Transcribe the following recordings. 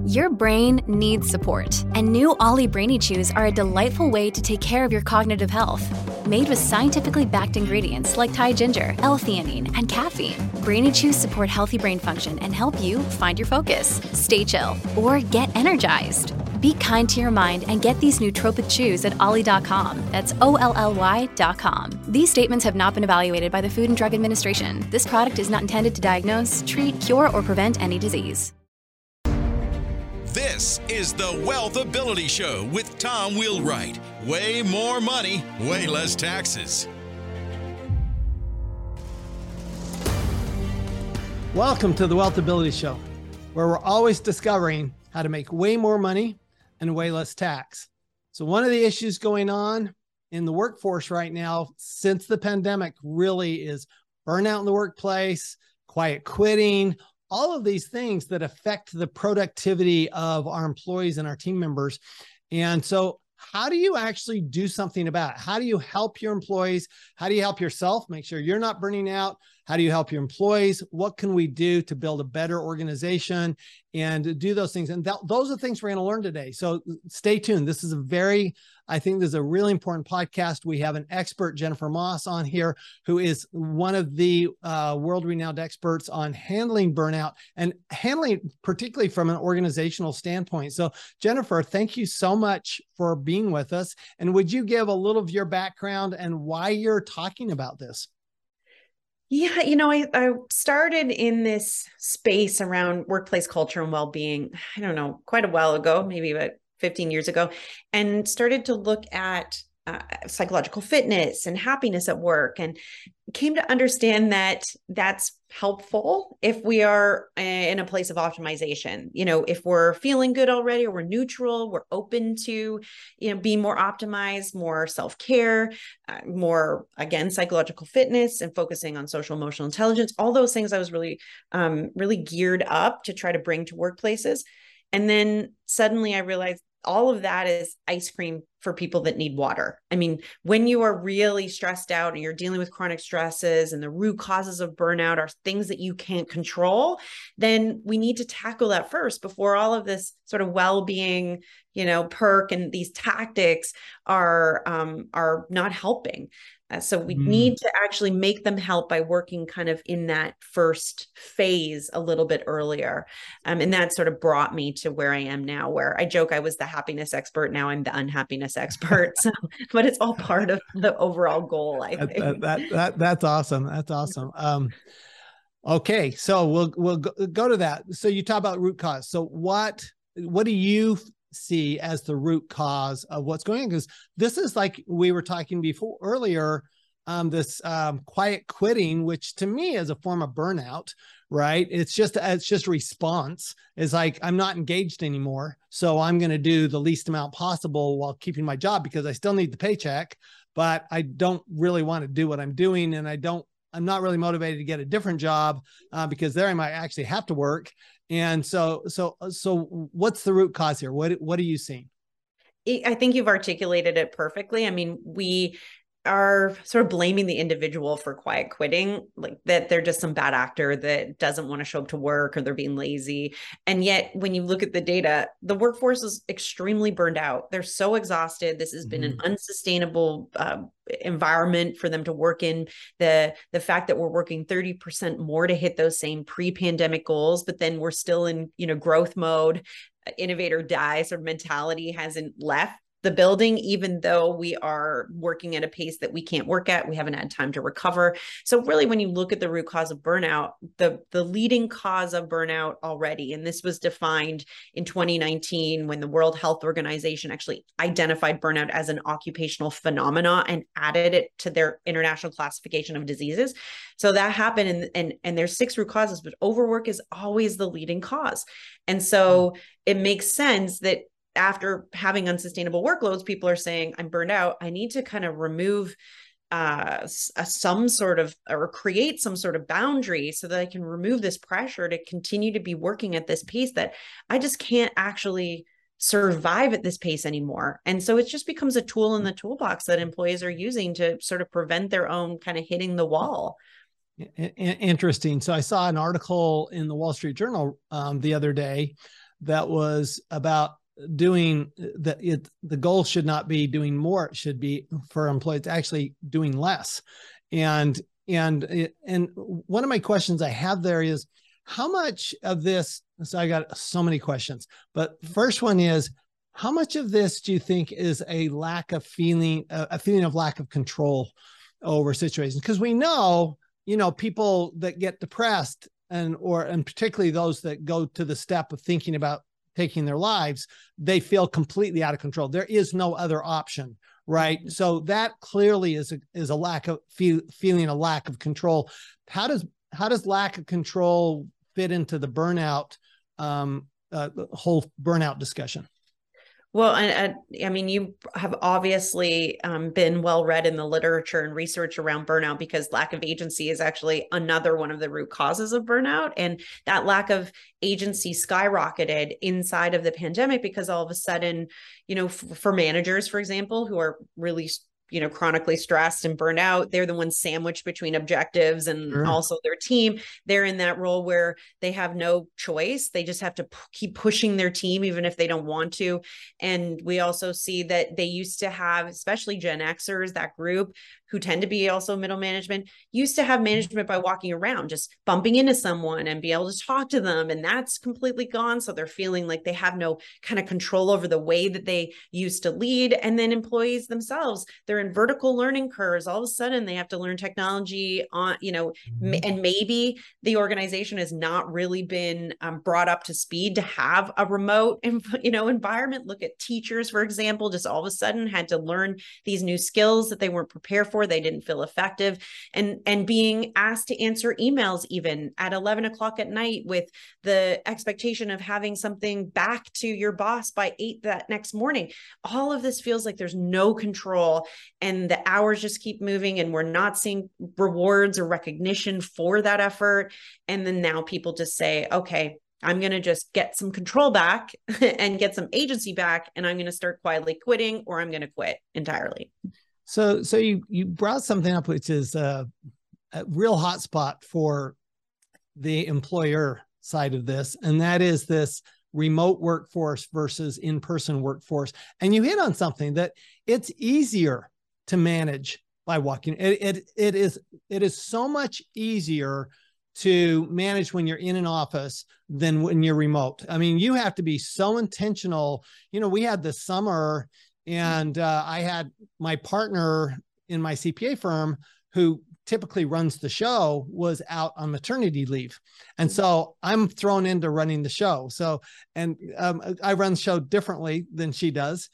Your brain needs support, and new Ollie Brainy Chews are a delightful way to take care of your cognitive health. Made with scientifically backed ingredients like Thai ginger, L-theanine, and caffeine, Brainy Chews support healthy brain function and help you find your focus, stay chill, or get energized. Be kind to your mind and get these nootropic chews at ollie.com. That's OLLY.com. These statements have not been evaluated by the Food and Drug Administration. This product is not intended to diagnose, treat, cure, or prevent any disease. This is the Wealth Ability Show with Tom Wheelwright. Way more money, way less taxes. Welcome to the Wealth Ability Show, where we're always discovering how to make way more money and way less tax. So one of the issues going on in the workforce right now since the pandemic really is burnout in the workplace, quiet quitting, all of these things that affect the productivity of our employees and our team members. And so how do you actually do something about it? How do you help your employees? How do you help yourself? Make sure you're not burning out. How do you help your employees? What can we do to build a better organization and do those things? And those are the things we're going to learn today. So stay tuned. This is I think this is a really important podcast. We have an expert, Jennifer Moss, on here, who is one of the world-renowned experts on handling burnout and handling particularly from an organizational standpoint. So Jennifer, thank you so much for being with us. And would you give a little of your background and why you're talking about this? Yeah, I started in this space around workplace culture and well-being, I don't know, quite a while ago, maybe about 15 years ago, and started to look at psychological fitness and happiness at work, and came to understand that that's helpful if we are in a place of optimization. If we're feeling good already, or we're neutral, we're open to, being more optimized, more self-care, more, again, psychological fitness, and focusing on social emotional intelligence. All those things I was really, really geared up to try to bring to workplaces. And then suddenly I realized all of that is ice cream for people that need water. I mean, when you are really stressed out and you're dealing with chronic stresses and the root causes of burnout are things that you can't control, then we need to tackle that first before all of this sort of well-being, perk and these tactics are not helping. So we need to actually make them help by working kind of in that first phase a little bit earlier. And that sort of brought me to where I am now, where I joke I was the happiness expert. Now I'm the unhappiness expert. So, but it's all part of the overall goal, I think. That's awesome. That's awesome. Okay. So we'll go to that. So you talk about root cause. So what do you see as the root cause of what's going on? Because this is like we were talking before earlier, this quiet quitting, which to me is a form of burnout, right? It's just a response. It's like, I'm not engaged anymore, so I'm going to do the least amount possible while keeping my job because I still need the paycheck, but I don't really want to do what I'm doing. And I'm not really motivated to get a different job because there I might actually have to work. And so what's the root cause here? What are you seeing? I think you've articulated it perfectly. I mean, we are sort of blaming the individual for quiet quitting, like that they're just some bad actor that doesn't want to show up to work, or they're being lazy. And yet when you look at the data, the workforce is extremely burned out. They're so exhausted. This has been an unsustainable environment for them to work in. The fact that we're working 30% more to hit those same pre-pandemic goals, but then we're still in, growth mode, innovator die sort of mentality hasn't left the building, even though we are working at a pace that we can't work at. We haven't had time to recover. So really, when you look at the root cause of burnout, the leading cause of burnout already, and this was defined in 2019 when the World Health Organization actually identified burnout as an occupational phenomena and added it to their international classification of diseases. So that happened, and there's 6 root causes, but overwork is always the leading cause. And so it makes sense that after having unsustainable workloads, people are saying, I'm burned out. I need to kind of remove some sort of, or create some sort of boundary so that I can remove this pressure to continue to be working at this pace that I just can't actually survive at this pace anymore. And so it just becomes a tool in the toolbox that employees are using to sort of prevent their own kind of hitting the wall. Interesting. So I saw an article in the Wall Street Journal the other day that was about doing the goal should not be doing more. It should be for employees actually doing less. And one of my questions I have there is, how much of this, so I got so many questions, but first one is, how much of this do you think is a feeling of lack of control over situations? Because we know, people that get depressed and particularly those that go to the step of thinking about taking their lives, they feel completely out of control. There is no other option, right? So that clearly is a lack of feeling a lack of control. How does lack of control fit into the burnout, the whole burnout discussion? Well, I mean, you have obviously been well read in the literature and research around burnout, because lack of agency is actually another one of the root causes of burnout. And that lack of agency skyrocketed inside of the pandemic because all of a sudden, for managers, for example, who are really chronically stressed and burned out, they're the ones sandwiched between objectives and also their team. They're in that role where they have no choice. They just have to keep pushing their team, even if they don't want to. And we also see that they used to have, especially Gen Xers, that group who tend to be also middle management, used to have management by walking around, just bumping into someone and be able to talk to them. And that's completely gone. So they're feeling like they have no kind of control over the way that they used to lead. And then employees themselves, they're in vertical learning curves. All of a sudden they have to learn technology on, and maybe the organization has not really been brought up to speed to have a remote, environment. Look at teachers, for example, just all of a sudden had to learn these new skills that they weren't prepared for. They didn't feel effective, and being asked to answer emails even at 11 o'clock at night with the expectation of having something back to your boss by 8 that next morning. All of this feels like there's no control, and the hours just keep moving, and we're not seeing rewards or recognition for that effort. And then now people just say, okay, I'm going to just get some control back and get some agency back, and I'm going to start quietly quitting, or I'm going to quit entirely. So you brought something up, which is a real hot spot for the employer side of this, and that is this remote workforce versus in-person workforce. And you hit on something that it's easier to manage by walking. It is so much easier to manage when you're in an office than when you're remote. I mean, you have to be so intentional. We had this summer, and I had my partner in my CPA firm, who typically runs the show, was out on maternity leave. And so I'm thrown into running the show. So, and I run the show differently than she does.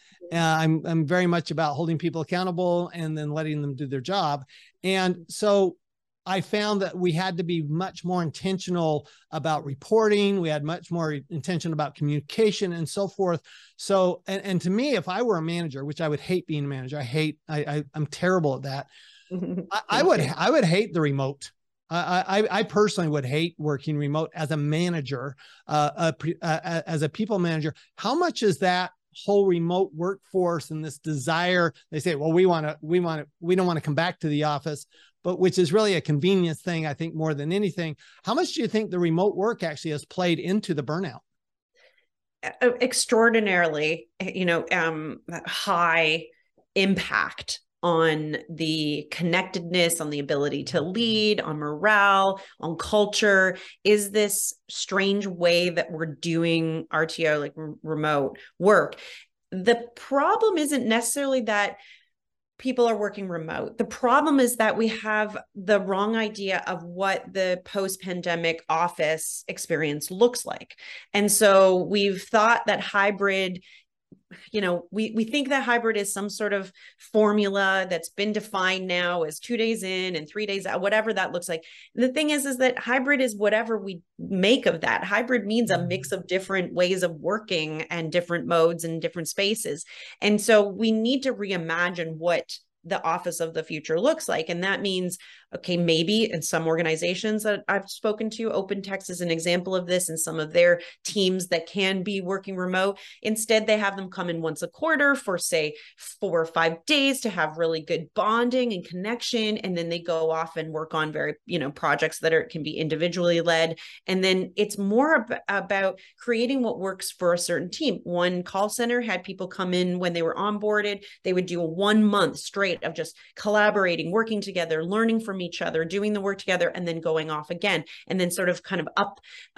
I'm very much about holding people accountable and then letting them do their job. And so I found that we had to be much more intentional about reporting. We had much more intention about communication and so forth. So, and to me, if I were a manager, which I would hate being a manager, I'm terrible at that. I would hate the remote. I personally would hate working remote as a manager, as a people manager. How much is that whole remote workforce and this desire? They say, well, we don't want to come back to the office, but which is really a convenience thing, I think, more than anything. How much do you think the remote work actually has played into the burnout? Extraordinarily, high impact on the connectedness, on the ability to lead, on morale, on culture, is this strange way that we're doing RTO, like remote work. The problem isn't necessarily that people are working remote. The problem is that we have the wrong idea of what the post-pandemic office experience looks like. And so we've thought that hybrid, we think that hybrid is some sort of formula that's been defined now as 2 days in and 3 days out, whatever that looks like. And the thing is that hybrid is whatever we make of that. Hybrid means a mix of different ways of working and different modes and different spaces. And so we need to reimagine what the office of the future looks like. And that means, okay, maybe in some organizations that I've spoken to, OpenText is an example of this, and some of their teams that can be working remote. Instead, they have them come in once a quarter for, say, 4 or 5 days to have really good bonding and connection. And then they go off and work on very, projects that can be individually led. And then it's more about creating what works for a certain team. One call center had people come in when they were onboarded. They would do a 1 month straight of just collaborating, working together, learning from each other, doing the work together, and then going off again, and then sort of kind of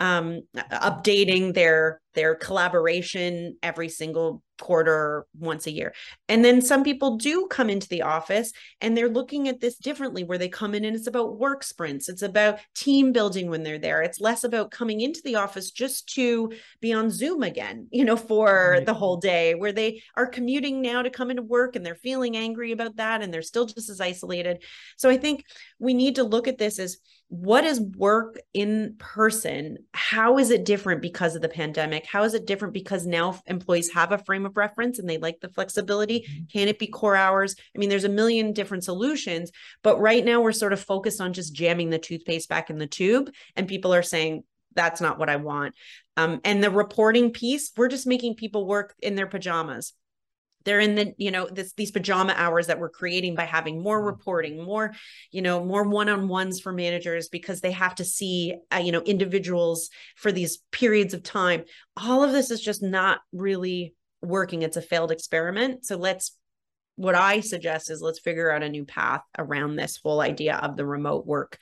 updating their collaboration every single quarter, once a year. And then some people do come into the office and they're looking at this differently, where they come in and it's about work sprints. It's about team building when they're there. It's less about coming into the office just to be on Zoom again, for the whole day, where they are commuting now to come into work and they're feeling angry about that and they're still just as isolated. So I think we need to look at this as, what is work in person? How is it different because of the pandemic? How is it different because now employees have a frame of reference and they like the flexibility? Can it be core hours? I mean, there's a million different solutions, but right now we're sort of focused on just jamming the toothpaste back in the tube, and people are saying, that's not what I want. And the reporting piece, we're just making people work in their pajamas. They're in the, these pajama hours that we're creating by having more reporting, more one-on-ones for managers, because they have to see, individuals for these periods of time. All of this is just not really working. It's a failed experiment. So what I suggest is let's figure out a new path around this whole idea of the remote work,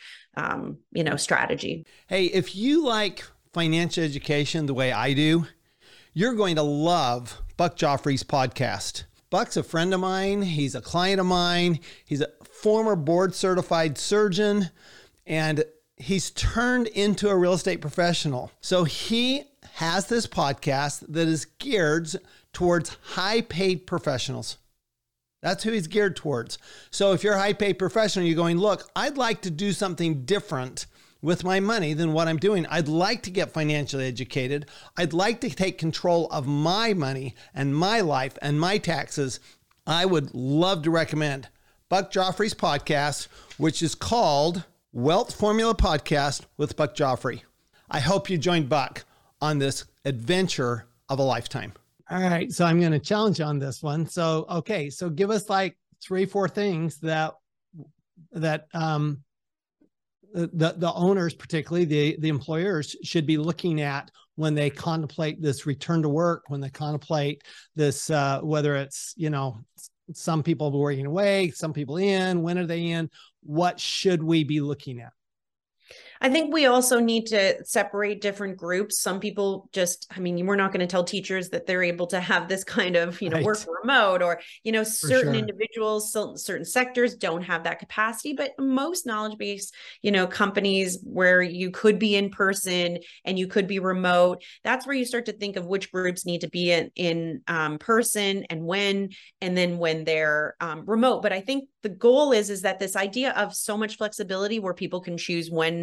strategy. Hey, if you like financial education the way I do, you're going to love Buck Joffrey's podcast. Buck's a friend of mine. He's a client of mine. He's a former board certified surgeon, and he's turned into a real estate professional. So he has this podcast that is geared towards high paid professionals. That's who he's geared towards. So if you're a high paid professional, you're going, look, I'd like to do something different with my money than what I'm doing. I'd like to get financially educated. I'd like to take control of my money and my life and my taxes. I would love to recommend Buck Joffrey's podcast, which is called Wealth Formula Podcast with Buck Joffrey. I hope you join Buck on this adventure of a lifetime. All right. So I'm going to challenge you on this one. So, okay. So give us like 3-4 things that the owners, particularly the employers, should be looking at when they contemplate this return to work, when they contemplate this, whether it's, some people working away, some people in, when are they in, what should we be looking at? I think we also need to separate different groups. Some people we're not going to tell teachers that they're able to have this kind of, Right. work remote, or, certain sure. individuals, certain sectors don't have that capacity, but most knowledge-based, companies where you could be in person and you could be remote, that's where you start to think of which groups need to be in person and then when they're remote. But I think the goal is that this idea of so much flexibility where people can choose when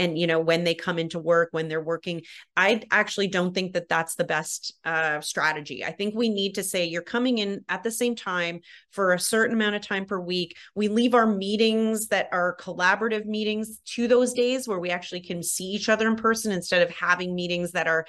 they come into work, when they're working, I actually don't think that that's the best strategy. I think we need to say you're coming in at the same time for a certain amount of time per week. We leave our meetings that are collaborative meetings to those days where we actually can see each other in person, instead of having meetings that are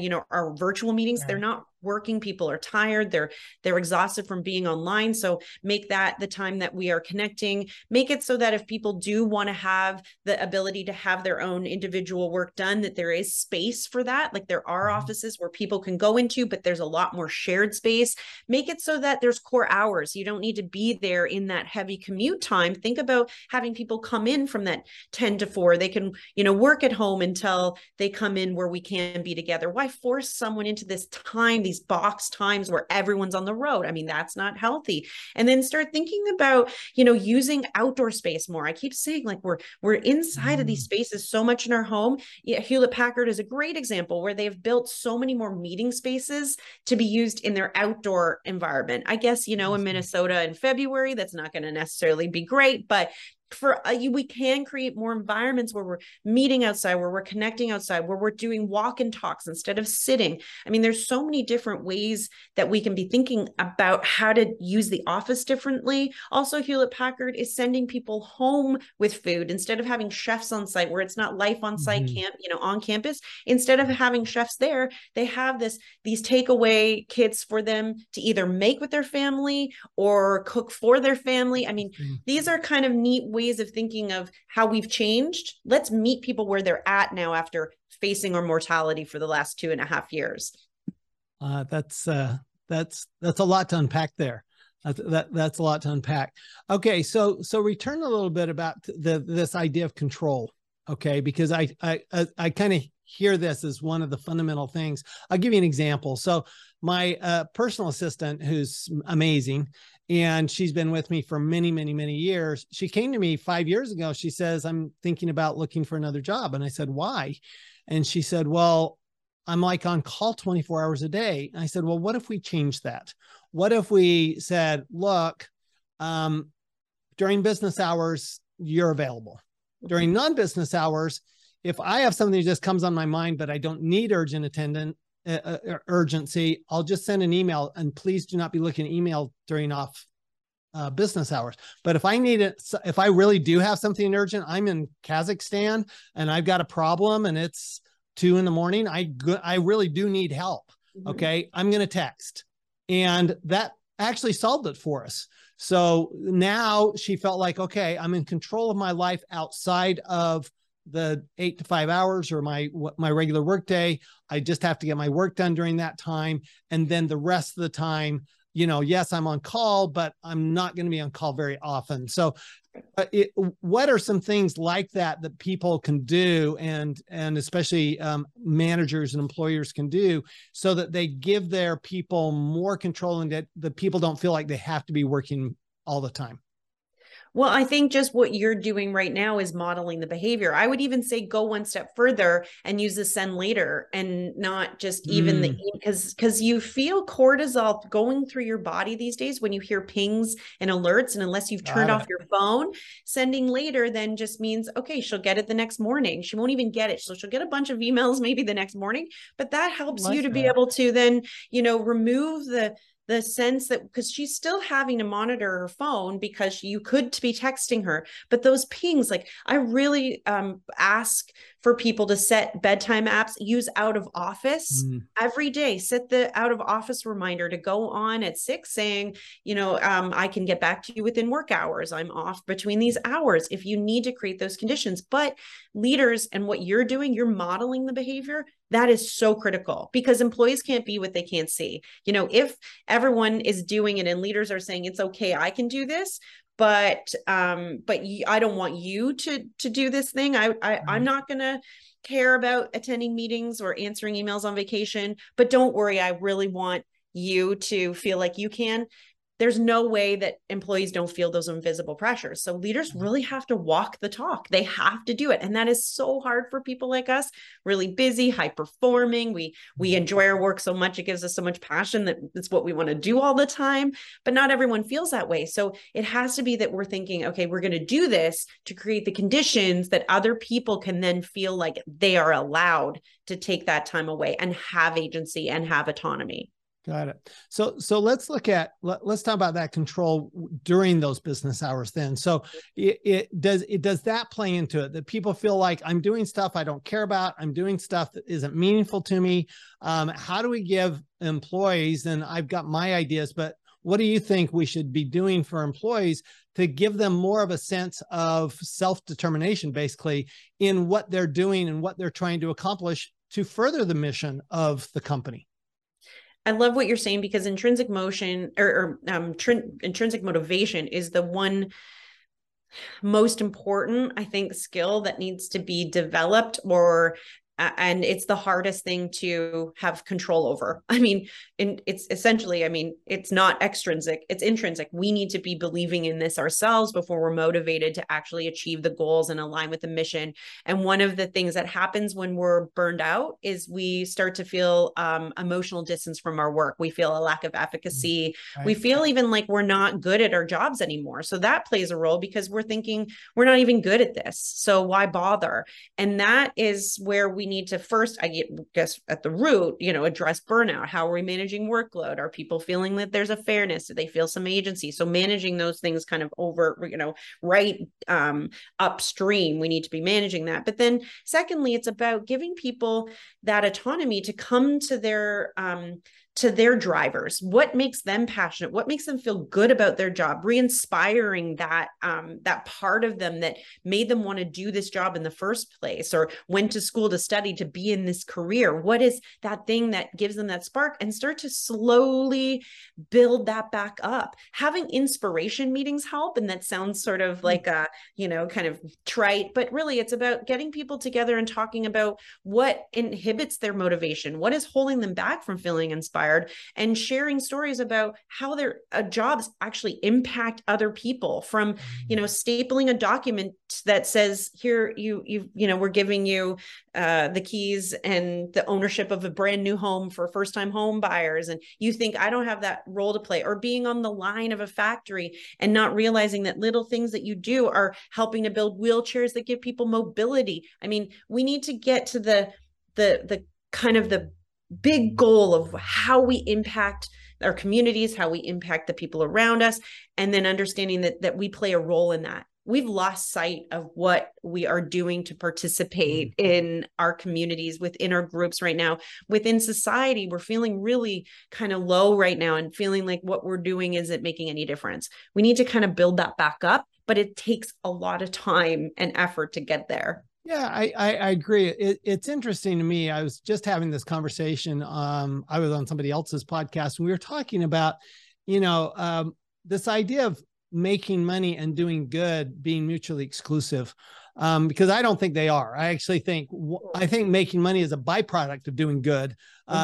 virtual meetings. Right. They're not working. People are tired. They're exhausted from being online. So make that the time that we are connecting. Make it so that if people do want to have the ability to have their own individual work done, that there is space for that. Like there are offices where people can go into, but there's a lot more shared space. Make it so that there's core hours. You don't need to be there in that heavy commute time. Think about having people come in from that 10 to 4. They can, work at home until they come in where we can be together. Why force someone into this time, these box times where everyone's on the road? I mean, that's not healthy. And then start thinking about, using outdoor space more. I keep saying like we're inside of these spaces so much in our home. Yeah, Hewlett Packard is a great example where they've built so many more meeting spaces to be used in their outdoor environment. I guess, in Minnesota in February, that's not going to necessarily be great, but we can create more environments where we're meeting outside, where we're connecting outside, where we're doing walk and talks instead of sitting. I mean, there's so many different ways that we can be thinking about how to use the office differently. Also, Hewlett Packard is sending people home with food instead of having chefs on site, where it's not life on site camp, on campus. Instead of having chefs there, they have these takeaway kits for them to either make with their family or cook for their family. I mean, these are kind of neat ways of thinking of how we've changed. Let's meet people where they're at now after facing our mortality for the last 2.5 years. That's a lot to unpack there. That's a lot to unpack. Okay, so return a little bit about this idea of control. Okay, because I kind of hear this as one of the fundamental things. I'll give you an example. So my personal assistant, who's amazing, and she's been with me for many, many, many years. She came to me 5 years ago. She says, I'm thinking about looking for another job. And I said, why? And she said, well, I'm like on call 24 hours a day. And I said, well, what if we change that? What if we said, look, during business hours, you're available. During non-business hours, if I have something that just comes on my mind, but I don't need urgency, I'll just send an email, and please do not be looking at email during off business hours. But if I need it, if I really do have something urgent, I'm in Kazakhstan and I've got a problem and it's 2 a.m, I really do need help. Okay. I'm going to text, and that actually solved it for us. So now she felt like, okay, I'm in control of my life outside of the 8 to 5 hours or my regular work day. I just have to get my work done during that time. And then the rest of the time, yes, I'm on call, but I'm not going to be on call very often. So what are some things like that people can do, and especially managers and employers can do, so that they give their people more control and that the people don't feel like they have to be working all the time? Well, I think just what you're doing right now is modeling the behavior. I would even say go one step further and use the send later, and not just even because you feel cortisol going through your body these days when you hear pings and alerts. And unless you've turned off your phone, sending later then just means, okay, she'll get it the next morning. She won't even get it. So she'll get a bunch of emails maybe the next morning, but that helps you to be able to then, remove the sense that, because she's still having to monitor her phone because you could be texting her, but those pings, like I really ask for people to set bedtime apps, use out of office every day, set the out of office reminder to go on at 6 saying, I can get back to you within work hours. I'm off between these hours if you need to create those conditions. But leaders, and what you're doing, you're modeling the behavior. That is so critical, because employees can't be what they can't see. If everyone is doing it and leaders are saying, it's okay, I can do this, but I don't want you to do this thing. I'm not going to care about attending meetings or answering emails on vacation, but don't worry, I really want you to feel like you can. There's no way that employees don't feel those invisible pressures. So leaders really have to walk the talk. They have to do it. And that is so hard for people like us, really busy, high performing. We enjoy our work so much. It gives us so much passion that it's what we want to do all the time, but not everyone feels that way. So it has to be that we're thinking, okay, we're going to do this to create the conditions that other people can then feel like they are allowed to take that time away and have agency and have autonomy. Got it. So let's talk about that control during those business hours then. So does that play into it, that people feel like I'm doing stuff I don't care about, I'm doing stuff that isn't meaningful to me? How do we give employees, and I've got my ideas, but what do you think we should be doing for employees to give them more of a sense of self-determination, basically, in what they're doing and what they're trying to accomplish to further the mission of the company? I love what you're saying, because intrinsic motion or intrinsic motivation is the one most important, I think, skill that needs to be developed or And it's the hardest thing to have control over. I mean, and it's essentially, I mean, it's not extrinsic, it's intrinsic. We need to be believing in this ourselves before we're motivated to actually achieve the goals and align with the mission. And one of the things that happens when we're burned out is we start to feel emotional distance from our work. We feel a lack of efficacy. Right. We feel even like we're not good at our jobs anymore. So that plays a role because we're thinking we're not even good at this. So why bother? And that is where we need to first, I guess at the root, address burnout. How are we managing workload? Are people feeling that there's a fairness? Do they feel some agency? So managing those things kind of over, right upstream, we need to be managing that. But then secondly, it's about giving people that autonomy to come to their drivers. What makes them passionate? What makes them feel good about their job? Re-inspiring that part of them that made them want to do this job in the first place, or went to school to study to be in this career. What is that thing that gives them that spark? And start to slowly build that back up. Having inspiration meetings help. And that sounds sort of like a, kind of trite, but really it's about getting people together and talking about what inhibits their motivation, what is holding them back from feeling inspired, and sharing stories about how their jobs actually impact other people. From, stapling a document that says, here, we're giving you the keys and the ownership of a brand new home for first-time home buyers. And you think, I don't have that role to play. Or being on the line of a factory and not realizing that little things that you do are helping to build wheelchairs that give people mobility. I mean, we need to get to the kind of the big goal of how we impact our communities, how we impact the people around us, and then understanding that we play a role in that. We've lost sight of what we are doing to participate in our communities, within our groups right now, within society. We're feeling really kind of low right now and feeling like what we're doing isn't making any difference. We need to kind of build that back up, but it takes a lot of time and effort to get there. Yeah, I agree. It's interesting to me. I was just having this conversation. I was on somebody else's podcast, and we were talking about, this idea of making money and doing good being mutually exclusive, because I don't think they are. I actually think making money is a byproduct of doing good.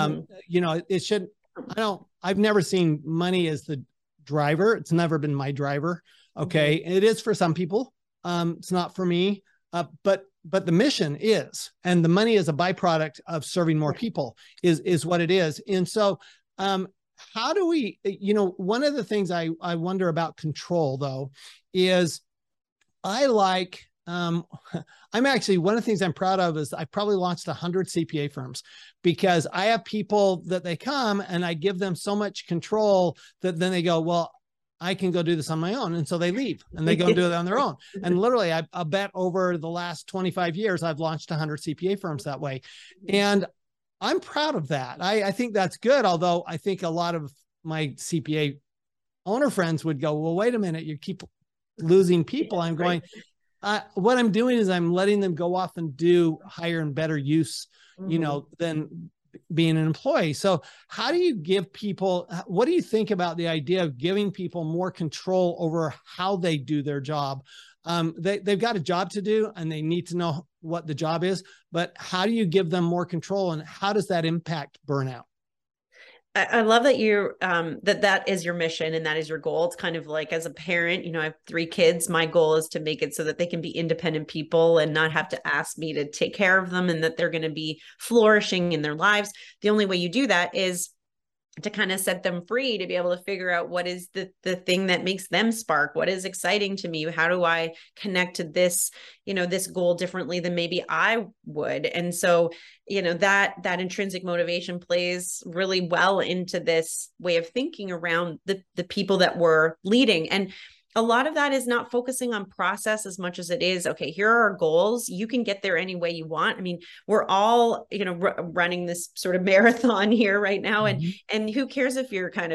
It should. I've never seen money as the driver. It's never been my driver. Okay, it is for some people. It's not for me. But the mission is, and the money is a byproduct of serving more people is what it is. And so, how do we, one of the things I wonder about control though, is I'm actually, one of the things I'm proud of is I probably launched 100 CPA firms, because I have people that they come and I give them so much control that then they go, well, I can go do this on my own. And so they leave and they go and do it on their own. And literally, I bet over the last 25 years, I've launched 100 CPA firms that way. And I'm proud of that. I think that's good. Although I think a lot of my CPA owner friends would go, well, wait a minute, you keep losing people. I'm going, what I'm doing is I'm letting them go off and do higher and better use, than being an employee. So how do you give people, what do you think about the idea of giving people more control over how they do their job? They've got a job to do and they need to know what the job is, but how do you give them more control, and how does that impact burnout? I love that you that is your mission and that is your goal. It's kind of like, as a parent, I have 3 kids. My goal is to make it so that they can be independent people and not have to ask me to take care of them, and that they're going to be flourishing in their lives. The only way you do that is to kind of set them free, to be able to figure out what is the thing that makes them spark, what is exciting to me, how do I connect to this, this goal differently than maybe I would. And so, that intrinsic motivation plays really well into this way of thinking around the people that we're leading. And a lot of that is not focusing on process as much as it is, okay, here are our goals. You can get there any way you want. I mean, we're all, running this sort of marathon here right now. And who cares if you're kind of,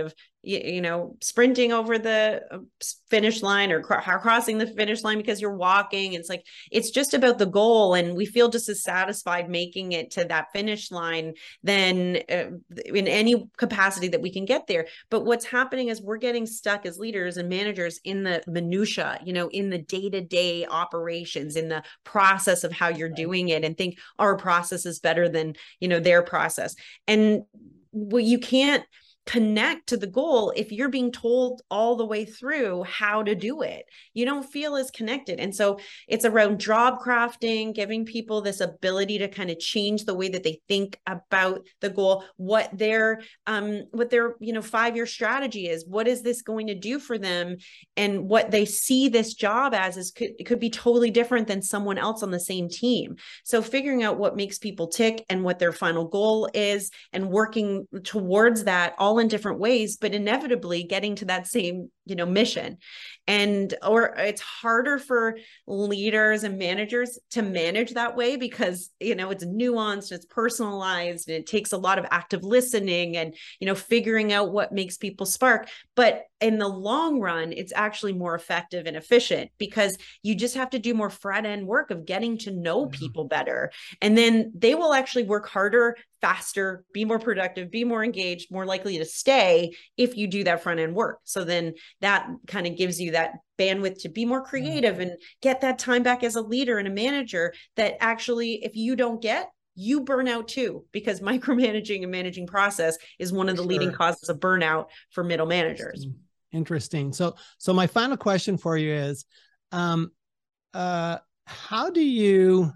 sprinting over the finish line or crossing the finish line because you're walking. It's like, it's just about the goal. And we feel just as satisfied making it to that finish line than in any capacity that we can get there. But what's happening is we're getting stuck as leaders and managers in the minutia, in the day-to-day operations, in the process of how you're doing it, and think our process is better than, their process. And you can't connect to the goal if you're being told all the way through how to do it. You don't feel as connected. And so it's around job crafting, giving people this ability to kind of change the way that they think about the goal, what their 5-year strategy is. What is this going to do for them? And what they see this job as it could be totally different than someone else on the same team. So figuring out what makes people tick and what their final goal is, and working towards that all in different ways, but inevitably getting to that same, mission. Or it's harder for leaders and managers to manage that way because, it's nuanced, it's personalized, and it takes a lot of active listening and, figuring out what makes people spark. But in the long run, it's actually more effective and efficient because you just have to do more front end work of getting to know people better. And then they will actually work harder, faster, be more productive, be more engaged, more likely to stay if you do that front end work. So then that kind of gives you that bandwidth to be more creative and get that time back as a leader and a manager that actually, if you don't get, you burn out too, because micromanaging and managing process is one of the leading causes of burnout for middle managers. Interesting. So my final question for you is, how do you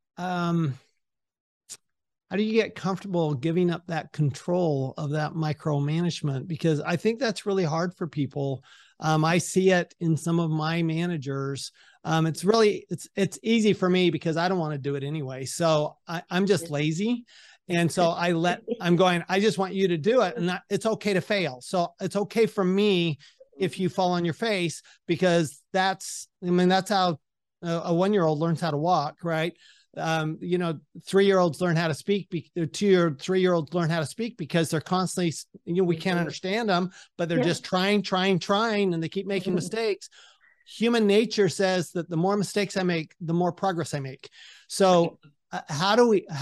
get comfortable giving up that control of that micromanagement? Because I think that's really hard for people. I see it in some of my managers. It's easy for me because I don't want to do it anyway. So I'm just lazy. And so I just want you to do it, and it's okay to fail. So it's okay for me if you fall on your face, because that's how a 1-year-old learns how to walk, right? 3-year-olds learn how to speak. 2 or 3-year-olds learn how to speak because they're constantly, we can't understand them, but they're just trying, and they keep making mistakes. Human nature says that the more mistakes I make, the more progress I make. So how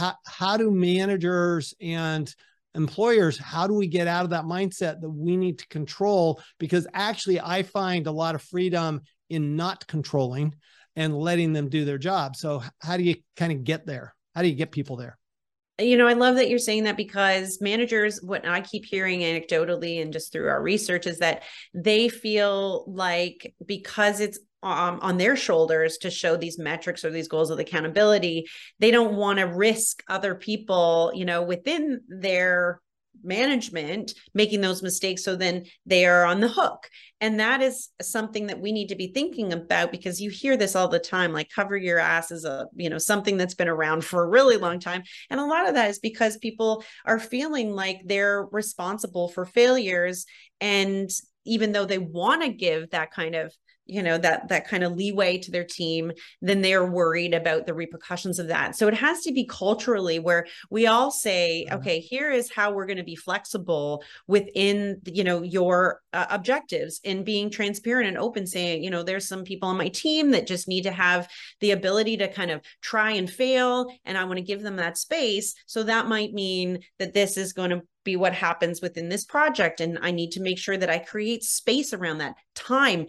do managers and employers, how do we get out of that mindset that we need to control? Because actually I find a lot of freedom in not controlling and letting them do their job. So how do you kind of get there? How do you get people there? I love that you're saying that, because managers, what I keep hearing anecdotally and just through our research, is that they feel like because it's on their shoulders to show these metrics or these goals of accountability, they don't want to risk other people, within their management making those mistakes. So then they are on the hook. And that is something that we need to be thinking about, because you hear this all the time, like cover your ass is something that's been around for a really long time. And a lot of that is because people are feeling like they're responsible for failures. And even though they want to give that kind of that kind of leeway to their team, then they're worried about the repercussions of that. So it has to be culturally where we all say, okay, here is how we're going to be flexible within, your objectives, and being transparent and open, saying, there's some people on my team that just need to have the ability to kind of try and fail. And I want to give them that space. So that might mean that this is going to be what happens within this project. And I need to make sure that I create space around that time.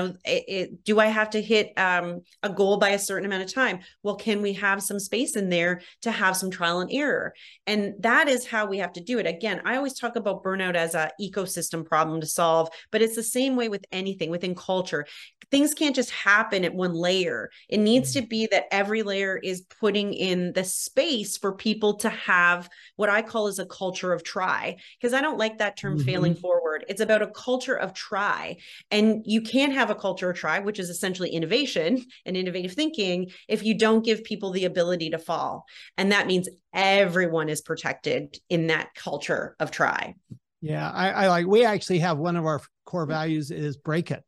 Do I have to hit a goal by a certain amount of time? Well, can we have some space in there to have some trial and error? And that is how we have to do it. Again, I always talk about burnout as an ecosystem problem to solve, but it's the same way with anything within culture. Things can't just happen at one layer. It needs to be that every layer is putting in the space for people to have what I call is a culture of try, because I don't like that term failing forward. It's about a culture of try. And you can't have a culture of try, which is essentially innovation and innovative thinking, if you don't give people the ability to fall. And that means everyone is protected in that culture of try. Yeah, we actually have one of our core values is break it.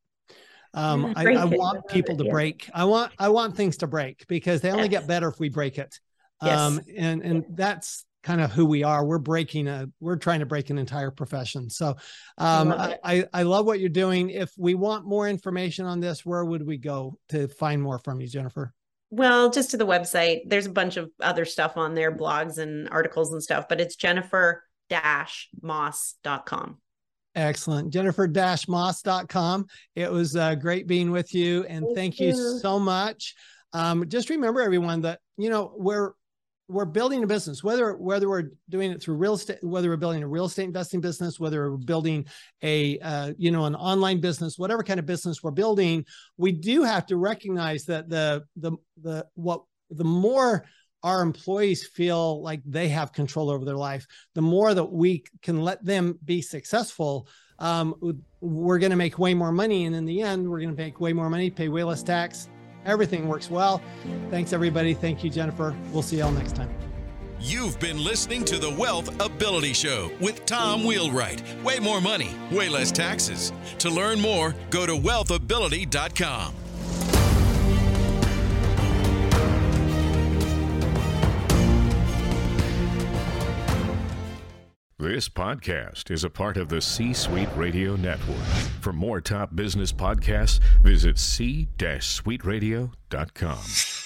I want people to break. I want things to break because they only get better if we break it. And that's kind of who we are. We're trying to break an entire profession. So I love what you're doing. If we want more information on this, where would we go to find more from you, Jennifer? Well, just to the website. There's a bunch of other stuff on there, blogs and articles and stuff, but it's jennifer-moss.com. Excellent. Jennifer-moss.com. It was great being with you. And thank you so much. Just remember, everyone, that, we're building a business, whether we're doing it through real estate, whether we're building a real estate investing business, whether we're building an online business, whatever kind of business we're building, we do have to recognize that the more our employees feel like they have control over their life, the more that we can let them be successful, we're going to make way more money. And in the end, we're going to make way more money, pay way less tax. Everything works well. Thanks, everybody. Thank you, Jennifer. We'll see y'all next time. You've been listening to the Wealth Ability Show with Tom Wheelwright. Way more money, way less taxes. To learn more, go to wealthability.com. This podcast is a part of the C-Suite Radio Network. For more top business podcasts, visit c-suiteradio.com.